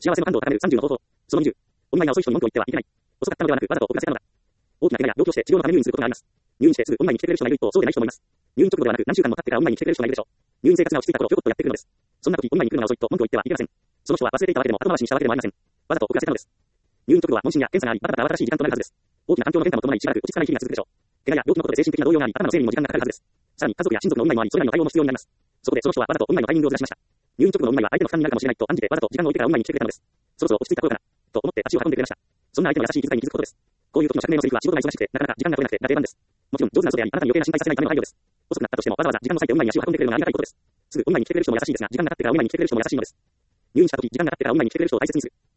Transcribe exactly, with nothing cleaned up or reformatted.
幸せの感度を高めるさんじゅうの方法。そのにじゅう。お見舞いが遅い人に文句を言ってはいけない。遅かったのではなく、わざと遅らせたのだ。大きな怪我や病気をして治療のため入院することがあります。入院してすぐお見舞いに来てくれる人がいる一方、そうでない人もいます。入院直後ではなく、何週間も経ってからお見舞いに来てくれる人がいるでしょう。入院生活が落ち着いた頃、ひょこっとやってくるのです。そんな時、お見舞いに来るのが遅いと文句を言ってはいけません。その人は忘れていたわけでも後回しにしたわけでもありません。わざと遅らせたのです。入院直後は問診や検査があり、バタバタ慌ただしい時間となるはずです。大きな環境の変化も伴いしばらく落ち着かない日々が続くでしょう。怪我や病気のことで精神的な動揺があり、頭の整理にも時間がかかるはずです。さらに家族や親族のお見舞いもあり、それらの対応も必要になります。そこでその人はわざとお見舞いのタイミングをずらしました。入院直後のお見舞いは相手の負担になるかもしれないと案じてわざと時間を置いてからお見舞いに来てくれたのです。そろそろ落ち着いた頃かなと思って足を運んでくれました。そんな相手の優しい気遣いに気づくことです。こういう時の釈明のセリフは仕事が忙しくてなかなか時間が取れなくてが定番です。もちろん上手な人であり、あなたに余計な心配させないための配慮です。遅くなったとしてもわざわざ時間を割いてお見舞いに足を運んでくれるのがありがたいことです。すぐお見舞いに来てくれる人も優しいですが、時間が経ってからお見舞いに来てくれる人も優しいのです。入院した時、時間が経ってからお見舞いに来てくれる人を大切にする。